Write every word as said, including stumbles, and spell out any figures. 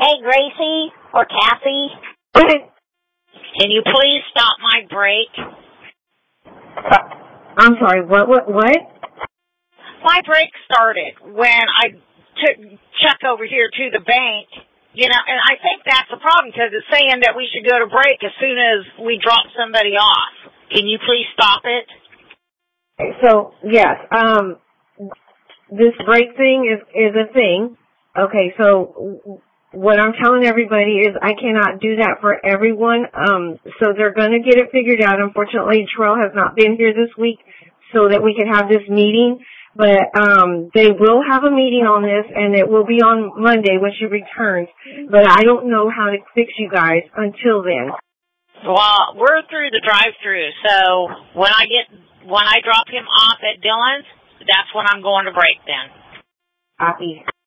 Hey, Gracie or Cassie, can you please stop my break? Uh, I'm sorry, what, what, what? My break started when I took Chuck over here to the bank, you know, and I think that's the problem because it's saying that we should go to break as soon as we drop somebody off. Can you please stop it? So, yes, um, this break thing is, is a thing. Okay, so what I'm telling everybody is I cannot do that for everyone. Um, so they're going to get it figured out. Unfortunately, Terrell has not been here this week so that we can have this meeting. But um, they will have a meeting on this, and it will be on Monday when she returns. But I don't know how to fix you guys until then. Well, we're through the drive-through, so when I get when I drop him off at Dylan's, that's when I'm going to break then. Copy.